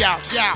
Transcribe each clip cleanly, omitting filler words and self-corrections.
yeah.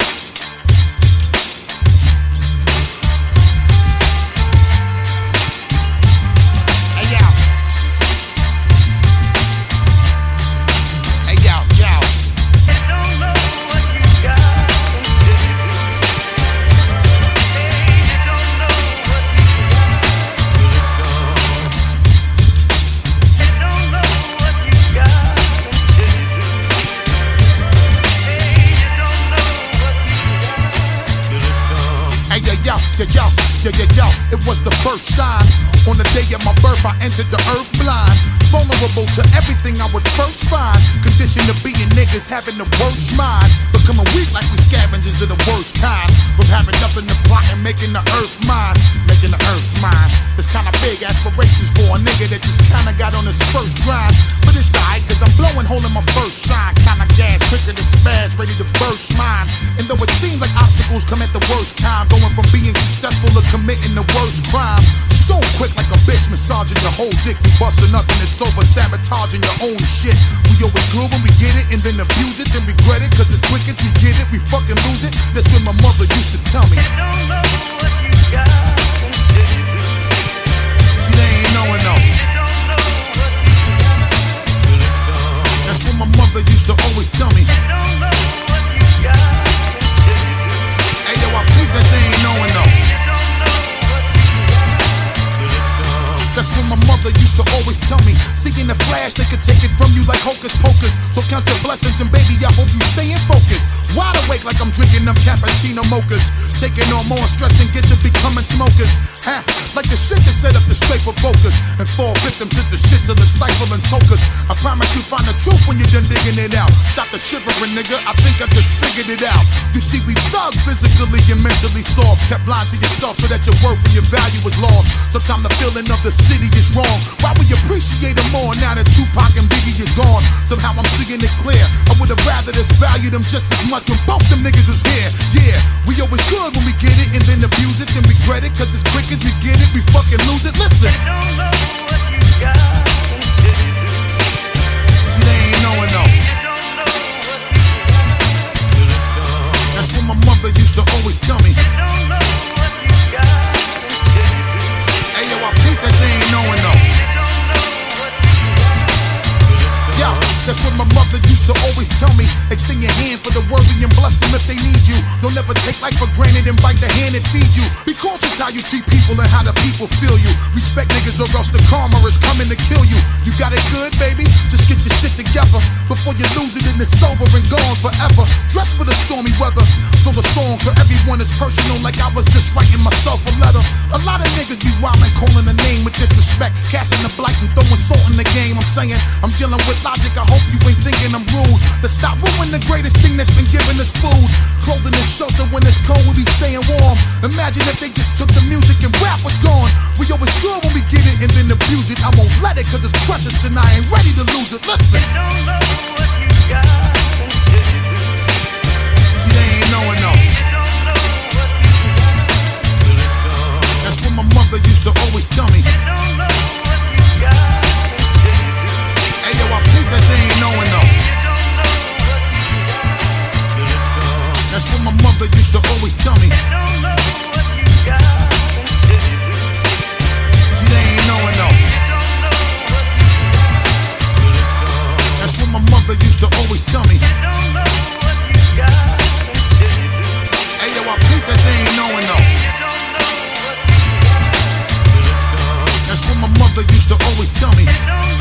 Yo, it was the first sign. On the day of my birth, I entered the earth blind. Vulnerable to everything I would first find. Conditioned to being niggas having the worst mind. Becoming weak like we scavengers of the worst kind. From having nothing to plot and making the earth mine. Making the earth mine. It's kinda big aspirations for a nigga that just kinda got on his first grind. But it's alright, cause I'm blowing hole in my first shine. Kinda gas, quicker to spaz, ready to burst mine. And though it seems like obstacles come at the worst time, going from being successful to committing the worst crimes. So quick like a bitch massaging your whole dick. You busting nothing, it's over, sabotaging your own shit. We always good when we get it and then abuse it, then regret it. Cause as quick as we get it, we fucking lose it. That's what my mother used to tell me. They don't know what you got until you lose it. See, they ain't knowing though. They don't know what you got till it's gone. That's what my mother used to always tell me. They don't know what you got until you lose it. Hey yo, I peep that they ain't knowing though. They don't know what you got till it's gone. That's what my mother used to always tell me. Seeing the flash, they could take it from you like hocus pocus. So count your blessings and baby, I hope you stay in focus. Wide awake like I'm drinking them cappuccino mochas. Taking on more stress and get to becoming smokers. Like the shit that set up the straight for focus. And fall victim to the shit till the stifle and choke us. I promise you find the truth when you're done digging it out. Stop the shivering, nigga, I think I just figured it out. You see, we thug physically and mentally soft. Kept lying to yourself so that your worth and your value was lost. Sometimes the feeling of the city is wrong. Why we appreciate them more now that Tupac and Biggie is gone? Somehow I'm seeing it clear. I would have rather disvalued them just as much when both them niggas was here. Yeah, we always good when we get it and then abuse it, then regret it. Cause as quick as we get it, we fucking lose it. Listen. They don't know what you got until you lose it. See, they ain't knowing though. They don't know what you got till it's gone. That's what my mother used to always tell me. They don't know what you got until you lose it. Hey yo, I peep that they ain't knowing though. They don't know what you got till it's Yo, gone. that's what my mother used to always tell me. Extend your hand for the worthy and bless them if they need you. Don't ever take life for granted and bite the hand that feeds you. Be cautious how you treat people and how the people feel you. Respect niggas or else the karma is coming to kill you. You got it good, baby? Just get your shit together before you lose it and it's over and gone forever. Dress for the stormy weather. Fill the song so everyone is personal like I was just writing myself a letter. A lot of niggas be wildin', calling a name with disrespect. Casting the blight and throwing salt in the game. I'm saying I'm dealing with logic. I hope you ain't thinking I'm rude. Let's stop ruining the greatest thing that's been giving us food. Clothing and shelter when it's cold, we be staying warm. Imagine if they just took the music and rap was gone. We always good when we get it and then abuse it. I won't let it cause it's precious and I ain't ready to lose it. Listen. They don't know what you got until you lose it. See, they ain't knowing though. They don't know what you got till it's gone. That's what my mother used to always tell me. They don't know what you got until you lose it. Hey yo, I peep that they ain't knowing though. They don't know what you got till it's gone. That's what my mother used to always tell me. They don't know what you got until you lose it. See, they ain't knowing though. They don't know what you got till it's gone. That's what my mother used to always tell me. They don't know what you got until you lose it. Hey yo, I peep that they ain't knowing though. They don't know what you got till it's gone. That's what my mother used to always tell me. They don't